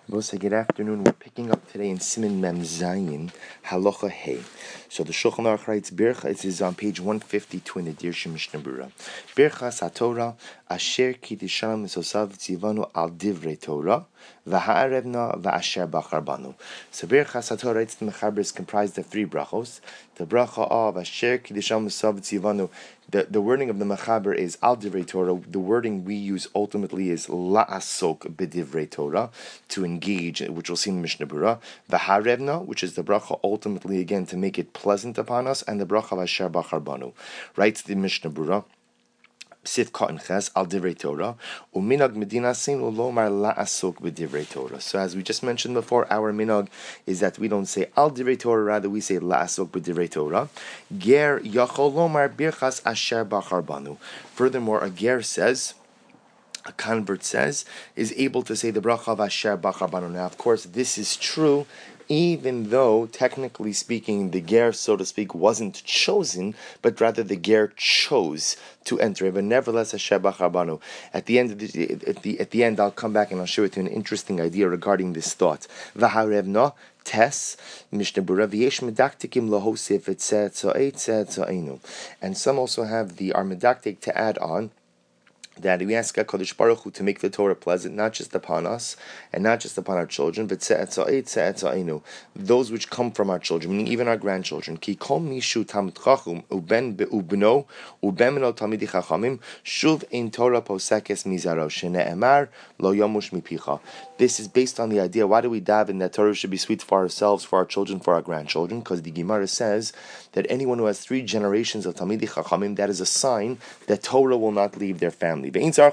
Bosa, good afternoon. We're picking up today in Siman Mem Zayin, Halacha Hey. So the Shulchan Aruch writes, Bircha, it is on page 152 in the Dirsha Mishnah Berurah. Bircha Satorah, Asher Kiddisham Misosav Tzivanu Al Divrei Torah, V'ha'arevna V'asher Bachar Banu. So Bircha Satorah, writes the Mechaber, is comprised of three brachos. The bracha of Asher Kiddisham Misosav Tzivanu, the wording of the Mechaber is Al Divrei Torah. The wording we use ultimately is La'asok B'divrei Torah, to engage, which we'll see in the Mishnah Berurah. V'harevna, which is the bracha ultimately again to make it pleasant upon us, and the bracha of Asher Bachar Banu. Writes the Mishnah Berurah, Sif Cotton Ches Al Divrei Torah, Uminag Medina Sin Ulomar La'asok B'divrei Torah. So as we just mentioned before, our minag is that we don't say Al Divrei Torah, rather we say La'asok B'divrei Torah. Ger Yachol Lomar Birchas Asher Bachar Banu. Furthermore, a ger says, a convert says, is able to say the bracha of Asher Bachar Banu. Now, of course, this is true, even though, technically speaking, the ger, so to speak, wasn't chosen, but rather the ger chose to enter it. But nevertheless, Asher Bachar Banu. At the end, I'll come back and I'll share with you an interesting idea regarding this thought. V'harevna Tes Mishnah Berurah v'yesh medaktikim lahosif etzetzainu, and some also have the medaktik to add on that we ask HaKadosh Baruch Hu to make the Torah pleasant, not just upon us and not just upon our children, but those which come from our children, meaning even our grandchildren. Ki kol mishu talmid chacham uben ubno uben meno talmidei chachamim shuv ein Torah posekes mizaro shene'emar lo yamush mipicha. This is based on the idea, why do we daven that Torah should be sweet for ourselves, for our children, for our grandchildren? Because the Gemara says that anyone who has 3 generations of talmidei chachamim, that is a sign that Torah will not leave their family. But again,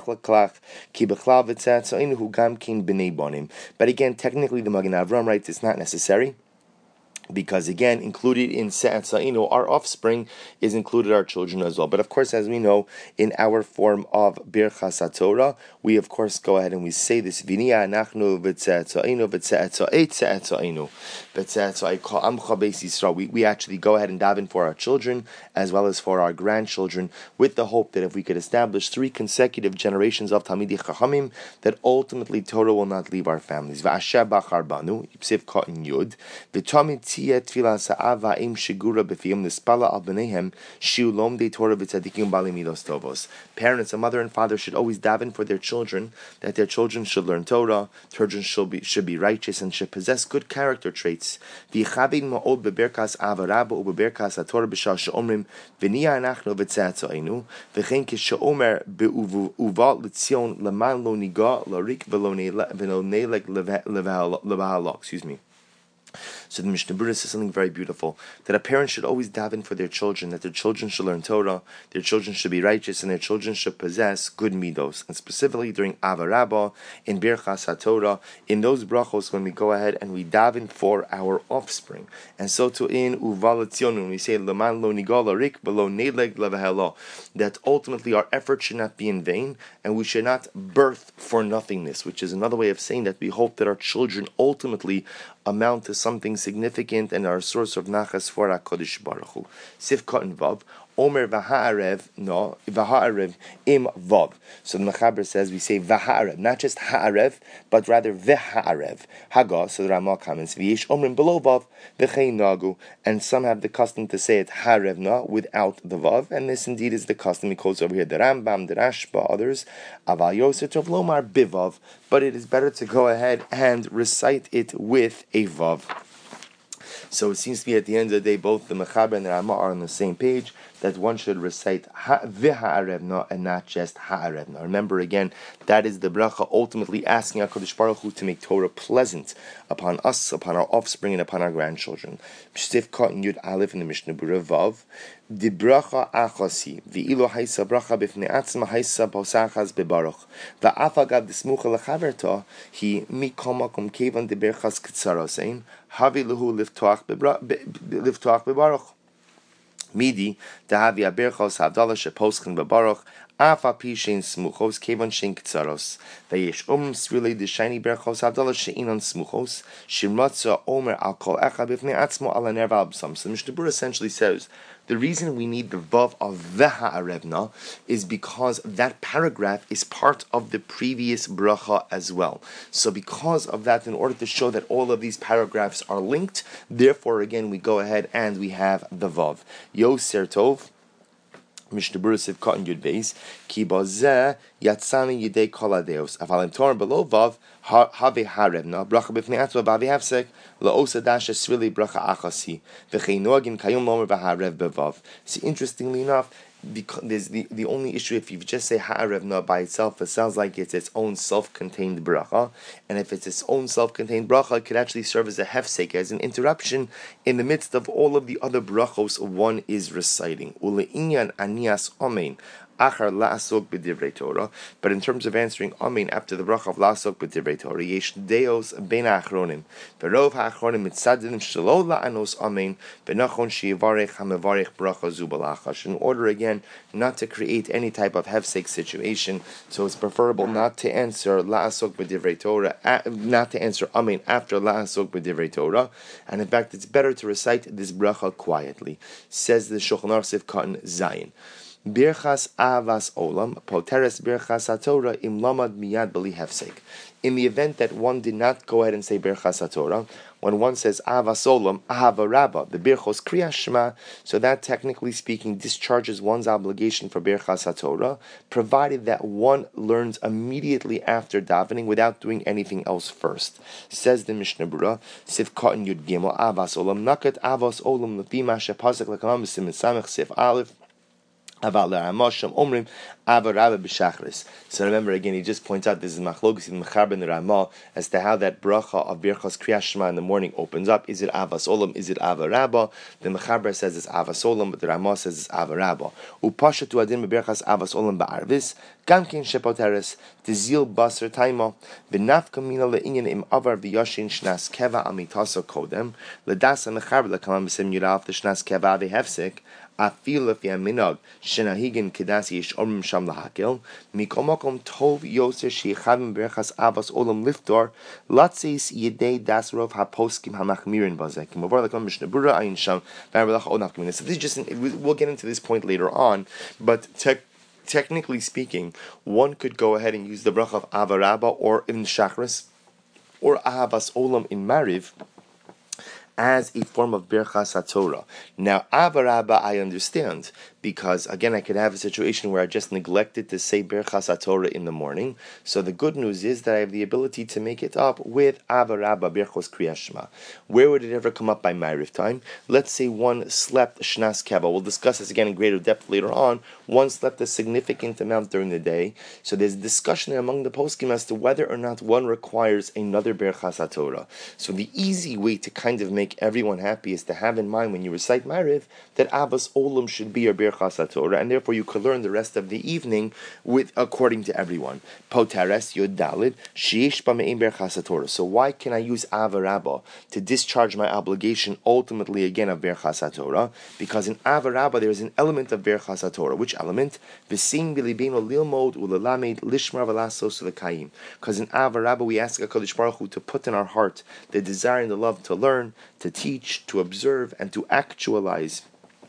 technically the Magen Avraham writes it's not necessary, because again, included in Se'at Sa'inu, our offspring, is included our children as well. But of course, as we know, in our form of Birchas HaTorah, we of course go ahead and we say this, V'niya anachnu v'tze'at Sa'inu v'tze'at Sa'et Se'at Sa'inu v'tze'at Sa'ikol Amcha Beis Yisrael. We actually go ahead and daven for our children as well as for our grandchildren, with the hope that if we could establish 3 consecutive generations of Talmidei Chachamim, that ultimately Torah will not leave our families. V'asher bachar banu, Yipsiv Cotton Yud, v'tomid parents, a mother and father should always daven for their children, that their children should learn Torah, children should be righteous and should possess good character traits. Excuse me. So the Mishnah Berurah says something very beautiful, that a parent should always daven for their children, that their children should learn Torah, their children should be righteous, and their children should possess good midos. And specifically during Ava Rabbah, in Birchas HaTorah, in those brachos, when we go ahead and we daven for our offspring. And so too in Uva L'Tzion, when we say Leman lo nigala rik below neleg levahelo, that ultimately our effort should not be in vain, and we should not birth for nothingness, which is another way of saying that we hope that our children ultimately amount to something significant and are a source of nachas for HaKadosh Baruch Hu. Sif Cotton Vav, Omer v'ha'arev, no, v'ha'arev im vav. So the Mechaber says we say v'ha'arev, not just ha'arev, but rather v'ha'arev. Haga, so the Ramah comments, v'yesh omrim below vav, v'chein nagu, and some have the custom to say it ha'arev na, without the vav, and this indeed is the custom. He quotes over here the Rambam, the Rashba, others, aval yosef tov lomar bivav, but it is better to go ahead and recite it with a vav. So it seems to be at the end of the day, both the Mechaber and the Ramah are on the same page, that one should recite v'ha'arevna and not just ha'arevna. Remember again, that is the bracha ultimately asking HaKadosh Baruch Hu to make Torah pleasant upon us, upon our offspring, and upon our grandchildren. Sif Cotton Yud Aleph in the Mishnah Berurah Vav, the bracha achasi v'ilo haisa bracha b'fnei atzma haisa posachas bebaruch va'afagav d'smucha lechaverta hi mikol makom kevan deberchas kitzarosein havi lehu liftoach bebaruch midi dahavi aberchos havdalah sheposkin bebaruch afa pishin smuchos kevan shin kitzaros vayesh srilei d'shani berchos havdalah sheinon smuchos shimratza omer al kol echad b'fnei atzmo ala nerva absam. So the Mishnah Berurah essentially says The reason we need the vav of v'ha'arevna is because that paragraph is part of the previous bracha as well. So because of that, in order to show that all of these paragraphs are linked, therefore again we go ahead and we have the vav. Yoser Tov, Mishnah Berurah Siv Cotton Yud Beis, Ki Bazeh Yatzani Yidei Kol Hadeos. Avalim Torah below vav have harevna bracha b'fnei atzma b'avi hafsek la'osa dasha swili bracha achasi v'chein noagin kayom lomer v'harev bevav. See, interestingly enough, because there's the only issue if you just say ha'arevna by itself, it sounds like it's its own self-contained bracha, and if it's its own self-contained bracha, it could actually serve as a hefsek, as an interruption in the midst of all of the other brachos one is reciting. Ule'inyan anias amen achar la'asok b'divrei Torah. But in terms of answering amen after the bracha of la'asok b'divrei Torah, yesh deos ben ha'achronim v'rov ha'achronim mitzadim shelo la'anos amen v'nachon sheyivarech ha'mevarech bracha zu b'lachash. In order again not to create any type of hefsek situation, so it's preferable not to answer la'asok b'divrei Torah, not to answer amen after la'asok b'divrei Torah, and in fact it's better to recite this bracha quietly. Says the Shulchan Aruch Sif Cotton Zayin. Birchas avas olam poteres birchas haTorah im lamad miyad b'li hefsek. In the event that one did not go ahead and say birchas haTorah, when one says avas olam ahava rabba, the birchos kriyas shema, so that technically speaking discharges one's obligation for birchas haTorah, provided that one learns immediately after davening without doing anything else first. Says the Mishnah Berurah, Sif Cotton Yud Gimel avas olam nakat avas olam lefi ma shepasek lekamam b'simin samech Sif Aleph. So remember again, he just points out this is machlokes in Mechaber and the Ramah as to how that bracha of Birchas Kriyas Shema in the morning opens up. Is it Avas Olam? Is it Ava Rabba? The Mechaber says it's Avas Olam, but the Ramah says it's Ava Rabba. Upasha tu adin beBirchas Avas Olam ba'arvis gamkin shepoteres tizil baser taima v'nafka mina le'inyan im avar v'yashin shnas keva amitasa kodem ledasa Mechaber lekamam b'sim yudaf the shnas keva v'hefsek. Afil if yaminag shenahigin kedasi ish omrim sham lahakel mikomakom tov yoser sheychavim berachas avas olam liftor latzis yedei dasrov haposkim hamachmirin bazekim. Over like Mishnah Berurah ayin sham v'arelach onachmin. So this is just we'll get into this point later on, but technically speaking, one could go ahead and use the bracha of Avarabba or in Shachris or Ahavas Olam in Mariv as a form of Birchas HaTorah. Now, Avarabba I understand, because again I could have a situation where I just neglected to say Birchas HaTorah in the morning. So the good news is that I have the ability to make it up with Avarabba Birchos Kriyas Shema. Where would it ever come up by Ma'ariv time? Let's say one slept Shnas Keva. We'll discuss this again in greater depth later on. One slept a significant amount during the day. So there's discussion among the poskim as to whether or not one requires another Birchas HaTorah. So the easy way to kind of make everyone happy is to have in mind when you recite Ma'ariv that Avas Olam should be your Birchas HaTorah, and therefore you could learn the rest of the evening with according to everyone. Poteres Yod Dalid Sheish B'Me'im Birchas HaTorah. So why can I use Avarabba to discharge my obligation ultimately again of Birchas HaTorah? Because in Avarabba there is an element of Birchas HaTorah. Which element? V'sim b'libeinu lilmod u'lelamed lishmar v'lasos v'kayim. Because in Avarabba we ask HaKadosh Baruch Hu to put in our heart the desire and the love to learn, to teach, to observe, and to actualize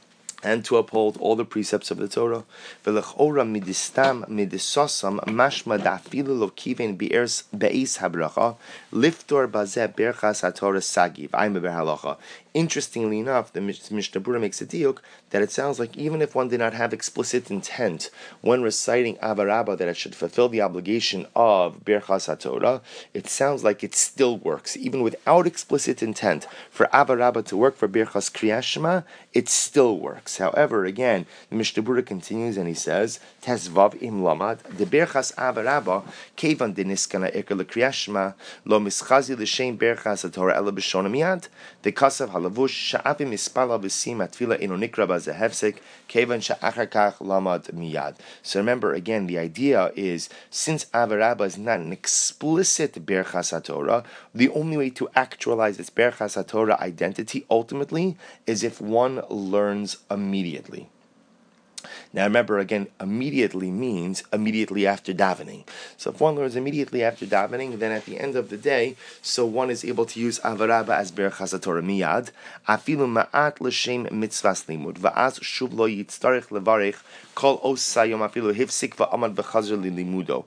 and to uphold all the precepts of the Torah. V'lechora midistam midisosam mashma da'afilu lo kiven be'eis habracha liftor bazeh berchas haTorah sagiv. I'm a berhalacha. Interestingly enough, the Mishnah Berurah makes a diuk that it sounds like even if one did not have explicit intent when reciting Avarabba that it should fulfill the obligation of Birchas HaTorah, it sounds like it still works. Even without explicit intent for Avarabba to work for Birchas Kriyas Shema, it still works. However, again, the Mishnah Berurah continues and he says, Tesvav im lamad, the Birchas Avarabba, kevan deniskana eker l'Kriyas Shema, lo mischazi l'shem Birchas HaTorah ela b'shona miyad, the kasav halavush sha'avim ispala v'sim atfila ino nikra b'zehevsek, kevan sha'achar kach lamad miyad. So remember, again, the idea is, since Avarabba is not an explicit Birchas HaTorah, the only way to actualize its Birchas HaTorah identity ultimately is if one learns immediately. Now remember again, immediately means immediately after davening. So if one learns immediately after davening, then at the end of the day, so one is able to use avaraba as berachas haTorah miyad, afilu ma'at l'shem mitzvas limud, va'az shuv lo yitztarich levarich kol osayom afilu hifsik va'amad v'chazir limudo.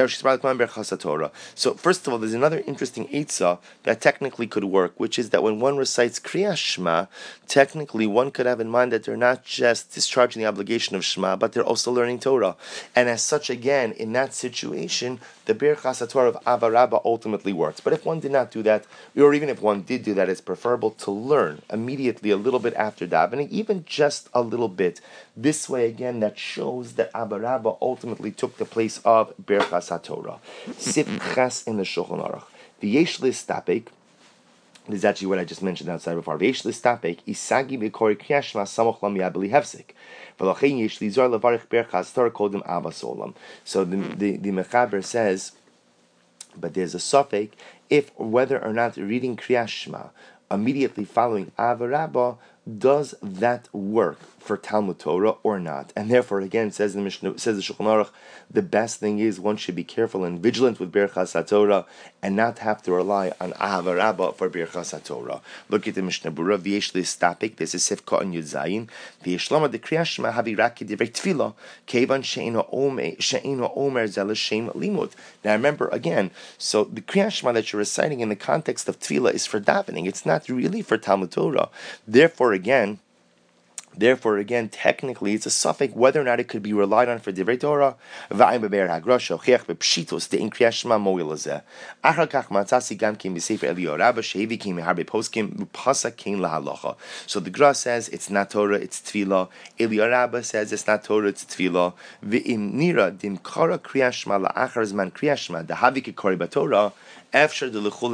So first of all, there's another interesting eitzah that technically could work, which is that when one recites Kriyas Shema, technically one could have in mind that they're not just discharging the obligation of Shema, but they're also learning Torah. And as such, again, in that situation, the Birchas HaTorah of Avarabba ultimately works. But if one did not do that, or even if one did do that, it's preferable to learn immediately a little bit after davening, even just a little bit. This way, again, that shows that Avarabba ultimately took the place of Birchas HaTorah. Sif Ches in the Shulchan Aruch. The Yesh Listapek, this is actually what I just mentioned outside before. Yesh Listapek, Isagi B'kori Kriyas Shema Samoch Lam Yabli Hefsek. V'lachein Yesh Lizar Levarich Birchas Torah Kodim Avas Olam. So the Mechaber says, but there's a suffix if whether or not reading Kriyas Shema immediately following Avarabba, does that work for Talmud Torah or not? And therefore, again, says the Mishnah, says the Shulchan Aruch, the best thing is one should be careful and vigilant with Birchas HaTorah and not have to rely on Avarabba for Birchas HaTorah. Look at the Mishnah Berurah, V'yesh Listapek, there's a Sifka on Yud Zayin, V'yeshlama de Kriyas Shema havi raki divrei tefillah, kevan she'ino omer zel shem limud. Now remember, again, so the Kriyas Shema that you're reciting in the context of tefillah is for davening. It's not really for Talmud Torah. Therefore, again, technically, it's a suffix whether or not it could be relied on for divrei Torah. V'ayim beber hagrasha ochiach b'pshitos de'in kriyas shema moil hazeh. Achar kach matzasi gam kein b'sefer Eliyahu Rabbah shehevi kein meharbe poskim upasa kein lahalacha. So the Gra says it's not Torah, it's tefillah. Eliyahu Rabbah says it's not Torah, it's tefillah. V'im nira dim kara kriyas shema la'achar zman kriyas shema dahavi kekori b'Torah. So there is one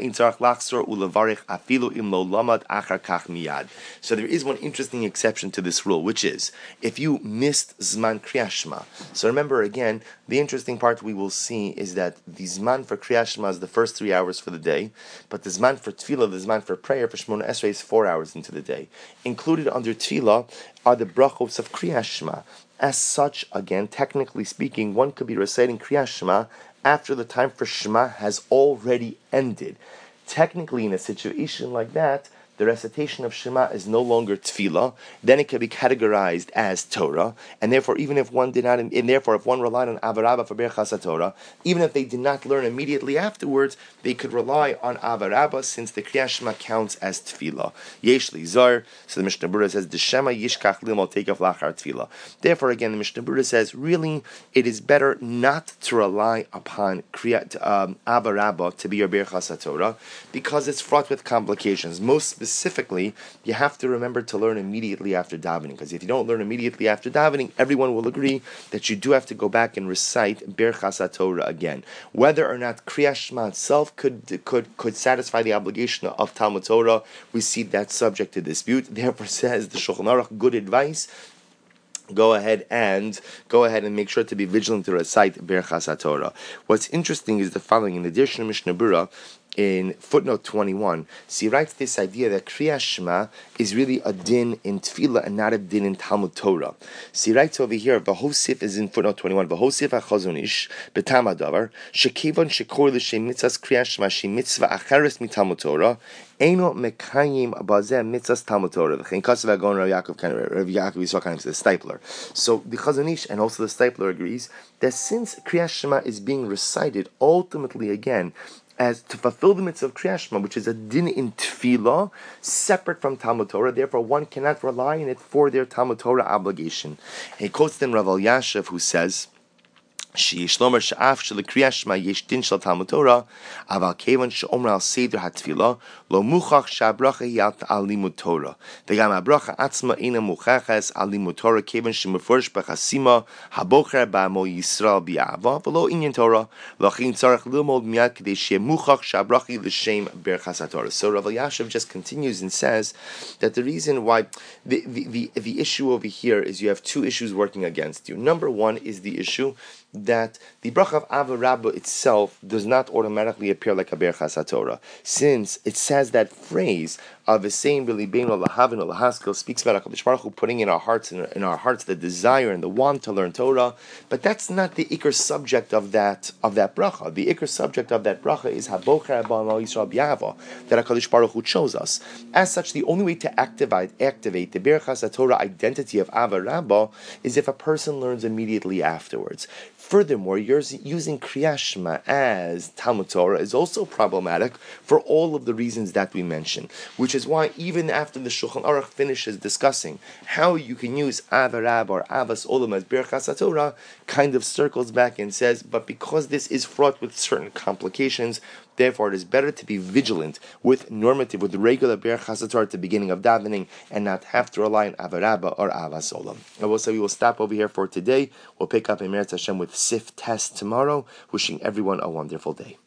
interesting exception to this rule, which is if you missed Zman Kriyas Shema. So remember again, the interesting part we will see is that the Zman for Kriyas Shema is the first 3 hours for the day, but the Zman for Tefillah, the Zman for prayer for Shemona Esrei is 4 hours into the day. Included under Tefillah are the brachos of Kriyas Shema. As such, again, technically speaking, one could be reciting Kriyas Shema after the time for Shema has already ended. Technically, in a situation like that, the recitation of Shema is no longer tefillah, then it can be categorized as Torah, and therefore, even if one did not, and therefore, if one relied on Avarabba for Birchas HaTorah, even if they did not learn immediately afterwards, they could rely on Avarabba since the Kriyas Shema counts as tefillah. Yesh Lizar, so the Mishnah Berurah says, D'Shema Yishkach Limol Teikav Lachar Tefillah. Therefore, again, the Mishnah Berurah says, really, it is better not to rely upon Avarabba to be your Birchas HaTorah, because it's fraught with complications. Most specifically, you have to remember to learn immediately after davening, because if you don't learn immediately after davening, everyone will agree that you do have to go back and recite Birchas HaTorah again. Whether or not Kriyas Shema itself could satisfy the obligation of Talmud Torah, we see that subject to dispute. Therefore, says the Shulchan Aruch, good advice, go ahead and make sure to be vigilant to recite Birchas HaTorah. What's interesting is the following. In the addition of Mishnah Berurah, in footnote 21, so he writes this idea that Kriyas Shema is really a din in Tefillah and not a din in Talmud Torah. So he writes over here, V'hosif is in footnote 21, V'hosif HaChazon Ish, B'tam HaDavar, Shekevon Shekor L'Shem Mitzvahs Kriyas Shema She Mitzvah Acheres MiTalmud Torah, Eino Mekayim Bazeh Mitzvahs Talmud Torah. V'chein Kasav HaGaon Rav Yaakov Yisrael kind of the Stipler. So the Chazon Ish and also the Stipler agrees that since Kriyas Shema is being recited ultimately again as to fulfill the mitzvah of Kriyas Shema, which is a din in Tefillah, separate from Talmud Torah. Therefore, one cannot rely on it for their Talmud Torah obligation. He quotes then Rav Elyashiv, who says, Sheyesh lomer she'af shelekriyas shema yesh din shel Talmud Torah, aval kevan she'omer al seder hatfilah lo muchach she'abracha yat al limud Torah. V'gam abracha atzma ina muchaches al limud Torah kevan she'mefurish b'chasima habocher ba'amo Yisrael bi'ava v'lo inyan Torah lachin tzarech lilmod miyad kedei she'e muchach she'abracha l'shem Birchas HaTorah. So Rav Elyashiv just continues and says that the reason why the issue over here is you have two issues working against you. Number one is the issue that the bracha of Ava Rabba itself does not automatically appear like a Birchas HaTorah, since it says that phrase of V'sein b'libeinu lahavin lahaskel speaks about HaKadosh Baruch Hu putting in our hearts the desire and the want to learn Torah, but that's not the ikar subject of that bracha. The ikar subject of that bracha is Habocher Haba Amal Yisrael B'Yahava, that HaKadosh Baruch Hu chose us. As such, the only way to activate the Birchas HaTorah identity of Ava Rabba is if a person learns immediately afterwards. Furthermore, using Kriyas Shema as Talmud Torah is also problematic for all of the reasons that we mentioned, which is why even after the Shulchan Aruch finishes discussing how you can use Ava Rabba or Avas Olam as Birchas HaTorah, kind of circles back and says, but because this is fraught with certain complications, therefore it is better to be vigilant with regular Birchas HaTorah at the beginning of davening and not have to rely on Ava Rabba or Avas Olam. I will say we will stop over here for today. We'll pick up in Meretz Hashem with Sif Test tomorrow. Wishing everyone a wonderful day.